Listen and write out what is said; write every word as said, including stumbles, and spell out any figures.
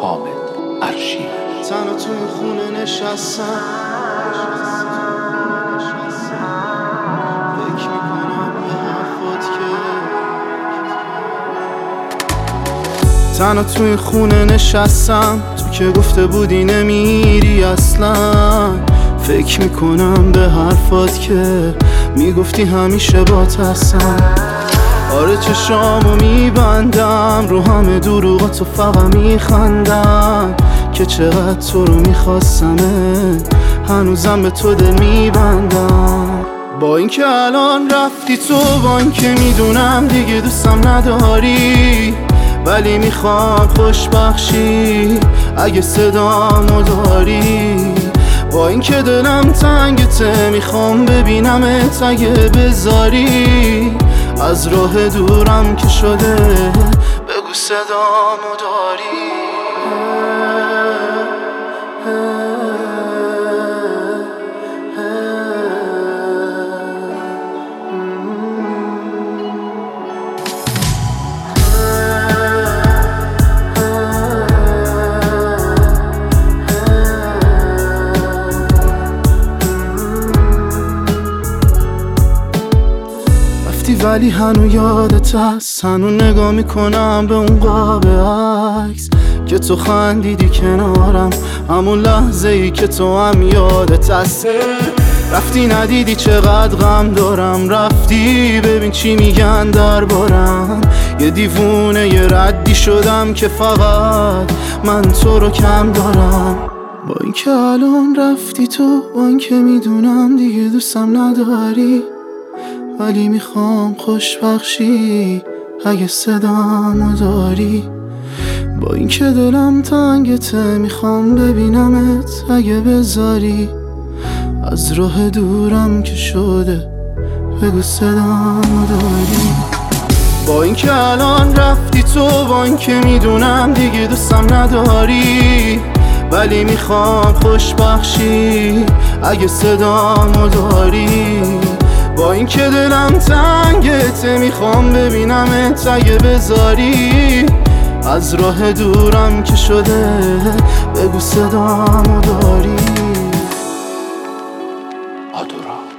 حامد ارشی. تنها تو این خونه نشستم، فکر میکنم به حرفات که تنها تو این خونه نشستم، تو که گفته بودی نمیری اصلا. فکر میکنم به حرفات که میگفتی همیشه بات هستم. آره چشامو میبندم، رو همه دروغاتو فقط میخندم که چقدر تو رو میخواستمه، هنوزم به تو دل میبندم. با اینکه الان رفتی تو، با اینکه میدونم دیگه دوستم نداری، ولی میخوام خوشبخشی اگه صدامو داری. با اینکه دلم تنگته، میخوام ببینمت اگه بذاری. از راه دورم که شده، بگو صدامو داری. ولی هنو یادت هست، هنو نگاه میکنم به اون قاب عکس که تو خندیدی کنارم، همون لحظه ای که تو هم یادت هست. رفتی ندیدی چقدر غم دارم، رفتی ببین چی میگن دربارم. یه دیوونه یه ردی شدم که فقط من تو رو کم دارم. با اینکه الان رفتی تو، با اینکه میدونم دیگه دوستم نداری، ولی میخوام خوشبخشی اگه صدامو داری. با اینکه دلم تنگته، میخوام ببینمت اگه بذاری. از راه دورم که شده، بگو صدامو داری. با اینکه الان رفتی تو، با اینکه میدونم دیگه دوستم نداری، ولی میخوام خوشبخشی اگه صدامو داری. با اینکه دلم تنگته، میخوام ببینمت اگه بذاری. از راه دورم که شده، بگو صدامو داری. آدورا